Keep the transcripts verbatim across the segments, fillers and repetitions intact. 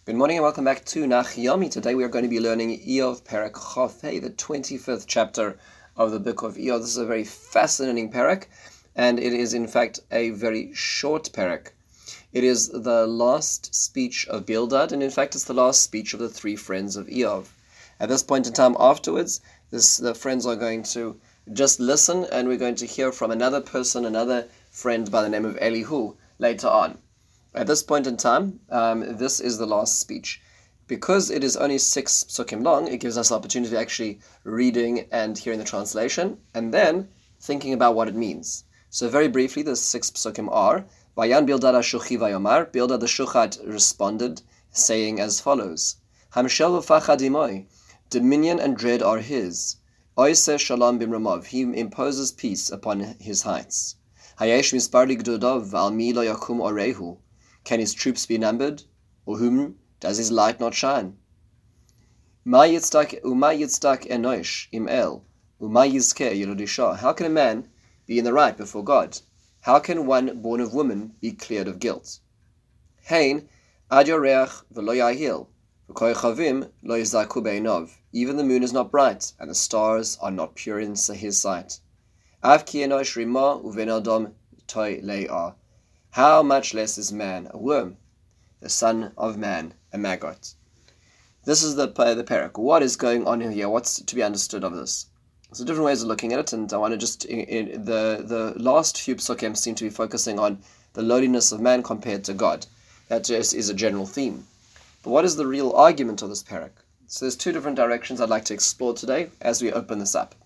Good morning and welcome back to Nach Yomi. Today we are going to be learning Iyov Perek Chafei, the twenty-fifth chapter of the book of Iyov. This is a very fascinating perek, and it is in fact a very short perek. It is the last speech of Bildad, and in fact it's the last speech of the three friends of Iyov. At this point in time afterwards, this, the friends are going to just listen, and we're going to hear from another person, another friend by the name of Elihu later on. At this point in time, um, this is the last speech. Because it is only six psukim long, it gives us the opportunity of actually reading and hearing the translation, and then thinking about what it means. So very briefly, the six psukim are, Vayan Bildad HaShuchi Vayomar, Bildad the Shuchat responded, saying as follows, Hamshel v'fachad imoi, dominion and dread are his. Oiseh shalom bimramov, he imposes peace upon his heights. Hayesh mispar ligdodov, v'al mi lo yakum orehu. Can his troops be numbered? Or whom does his light not shine? Ma yitzdak uma yitzdak enosh im el, uma yizkeh yelodisha. How can a man be in the right before God? How can one born of woman be cleared of guilt? Hein ad yoreach v'lo yahil, v'koychavim lo yizaku be'enov. Even the moon is not bright, and the stars are not pure in his sight. Av ki enosh rima uven adam toy le'ah. How much less is man a worm, the son of man a maggot? This is the uh, the perek. What is going on here? What's to be understood of this? So different ways of looking at it, and I want to just in, in the the last few psukim seem to be focusing on the lowliness of man compared to God. That just is a general theme. But what is the real argument of this perek? So there's two different directions I'd like to explore today as we open this up.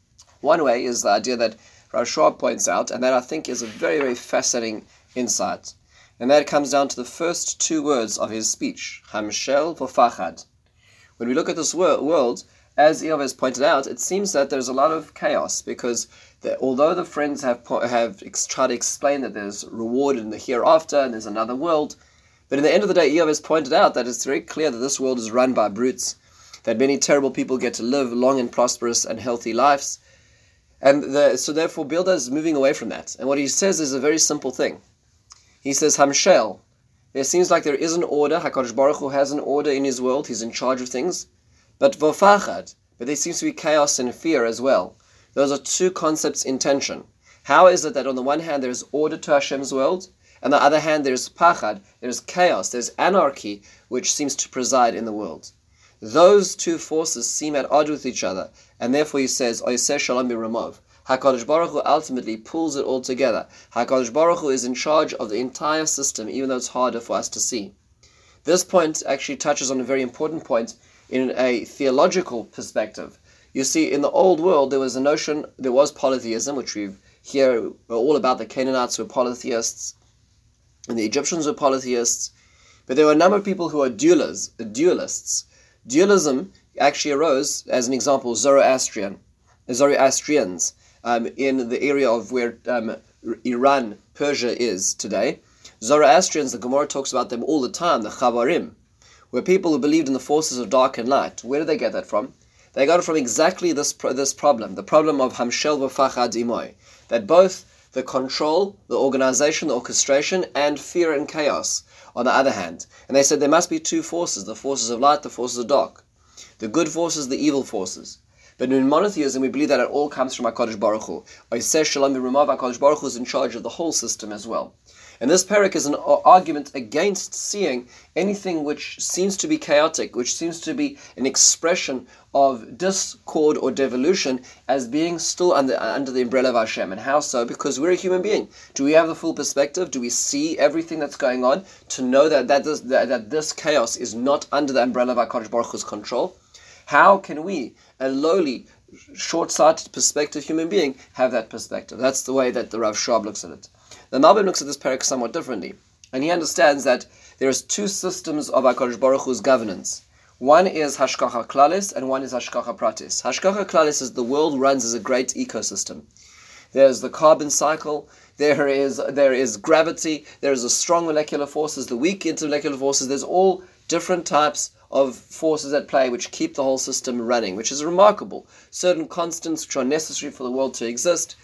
One way is the idea that Rav Schwab points out, and that I think is a very very fascinating insight, and that comes down to the first two words of his speech, Hamshel v'fachad. When we look at this wor- world, as Iyov has pointed out, it seems that there's a lot of chaos, because the, although the friends have po- have ex- tried to explain that there's reward in the hereafter and there's another world, but in the end of the day, Iyov has pointed out that it's very clear that this world is run by brutes, that many terrible people get to live long and prosperous and healthy lives, and the, so therefore Bildad is moving away from that. And what he says is a very simple thing. He says, Hamshel, there seems like there is an order, HaKadosh Baruch Hu has an order in his world, he's in charge of things, but v'fachad, but there seems to be chaos and fear as well. Those are two concepts in tension. How is it that on the one hand there is order to Hashem's world, and on the other hand there is pachad, there is chaos, there is anarchy, which seems to preside in the world? Those two forces seem at odds with each other, and therefore he says, Oiseh shalom b'ramov. HaKadosh Baruch Hu ultimately pulls it all together. HaKadosh Baruch Hu is in charge of the entire system, even though it's harder for us to see. This point actually touches on a very important point in a theological perspective. You see, in the old world, there was a notion, there was polytheism, which we hear all about. The Canaanites were polytheists, and the Egyptians were polytheists, but there were a number of people who are dualists. dualists. Dualism actually arose, as an example, Zoroastrian, Zoroastrians. Um, in the area of where um, Iran, Persia is today. Zoroastrians, the Gemara talks about them all the time, the Chavarim, were people who believed in the forces of dark and light. Where did they get that from? They got it from exactly this this problem, the problem of Hamshel v'fachad imoi, that both the control, the organization, the orchestration, and fear and chaos on the other hand. And they said there must be two forces, the forces of light, the forces of dark, the good forces, the evil forces. But in monotheism, we believe that it all comes from HaKadosh Baruch Hu. Oiseh shalom b'ramav, HaKadosh Baruch Hu is in charge of the whole system as well. And this perek is an argument against seeing anything which seems to be chaotic, which seems to be an expression of discord or devolution, as being still under, under the umbrella of Hashem. And how so? Because we're a human being. Do we have the full perspective? Do we see everything that's going on to know that, that, this, that, that this chaos is not under the umbrella of HaKadosh Baruch Hu's control? How can we, a lowly, short-sighted perspective human being, have that perspective? That's the way that the Rav Schwab looks at it. The Malbim looks at this perek somewhat differently, and he understands that there is two systems of HaKadosh Baruch Hu's governance. One is Hashgacha Klalis, and one is Hashgacha Pratis. Hashgacha Klalis is the world runs as a great ecosystem. There's the carbon cycle, there is there is gravity, there is the strong molecular forces, the weak intermolecular forces, there's all different types of forces at play which keep the whole system running, which is remarkable. Certain constants which are necessary for the world to exist.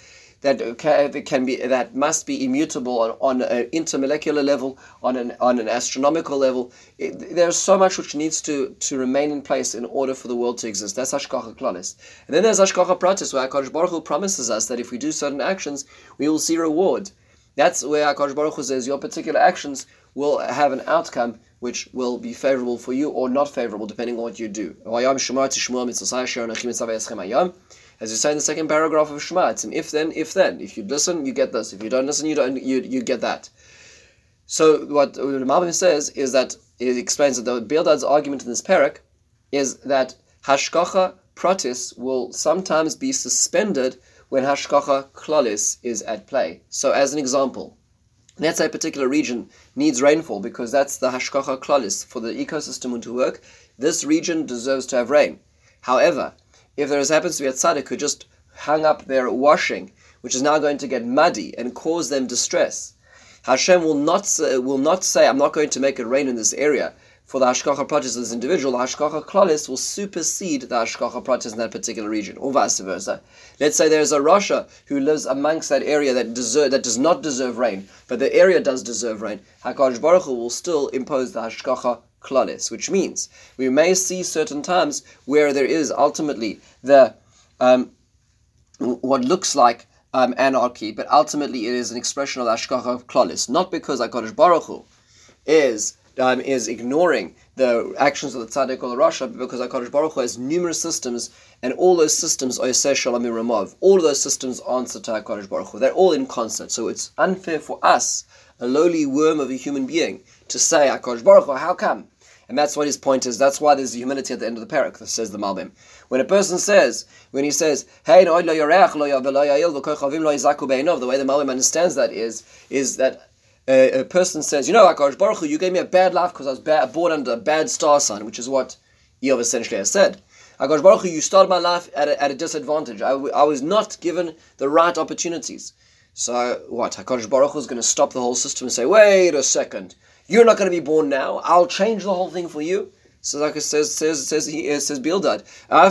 that can, can be that must be immutable on, on an intermolecular level, on an on an astronomical level. It, there's so much which needs to, to remain in place in order for the world to exist. That's Hashgacha Klalis. And then there's Hashgacha Pratis, where HaKadosh Baruch Hu promises us that if we do certain actions, we will see reward. That's where HaKadosh Baruch Hu says your particular actions will have an outcome which will be favorable for you or not favorable, depending on what you do. As you say in the second paragraph of Shema, it's an if then, if then. If you listen, you get this. If you don't listen, you don't you, you get that. So what the Malbim says is that it explains that the Bildad's argument in this parak is that Hashgacha Pratis will sometimes be suspended when Hashgacha Klalis is at play. So as an example, let's say a particular region needs rainfall because that's the Hashgacha Klalis. For the ecosystem to work, this region deserves to have rain. However, if there happens to be a tzaddik who just hung up their washing, which is now going to get muddy and cause them distress, Hashem will not say, will not say, I'm not going to make it rain in this area for the Hashgacha Pratis of this individual. The Hashgacha Klalis will supersede the Hashgacha Pratis in that particular region, or vice versa. Let's say there's a Rasha who lives amongst that area that deserve, that does not deserve rain, but the area does deserve rain. HaKadosh Baruch Hu will still impose the Hashgacha Klalis, which means we may see certain times where there is ultimately the um, what looks like um, anarchy, but ultimately it is an expression of the Hashgacha Klalis, not because HaKadosh Baruch Hu is um, is ignoring the actions of the tzaddik or the rasha, but because HaKadosh Baruch Hu has numerous systems, and all those systems are Yoseh Shalom Miramov. All of those systems answer to HaKadosh Baruch Hu. They're all in concert. So it's unfair for us, a lowly worm of a human being, to say HaKadosh Baruch Hu, how come? And that's what his point is. That's why there's humility at the end of the parak, says the Malbim. When a person says, when he says, hey, no, the way the Malbim understands that is, is that uh, a person says, you know, HaKadosh Baruch Hu, you gave me a bad life because I was bad, born under a bad star sign, which is what Eov essentially has said. HaKadosh Baruch Hu, you started my life at a, at a disadvantage. I, w- I was not given the right opportunities. So what? HaKadosh Baruch Hu is going to stop the whole system and say, wait a second, you're not going to be born now. I'll change the whole thing for you. So like it says, says, says he says Bildad.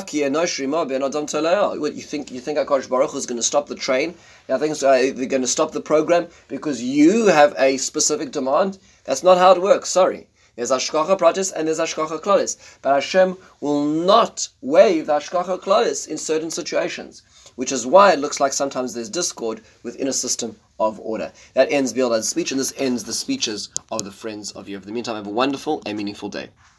What you think? You think HaKadosh Baruch Hu is going to stop the train? I think uh, they're going to stop the program because you have a specific demand. That's not how it works. Sorry. There's Hashgacha Pratis and there's Hashgacha Klalis. But Hashem will not waive the Hashgacha Klalis in certain situations, which is why it looks like sometimes there's discord within a system of order. That ends Bildad's speech, and this ends the speeches of the friends of you. In the meantime, have a wonderful and meaningful day.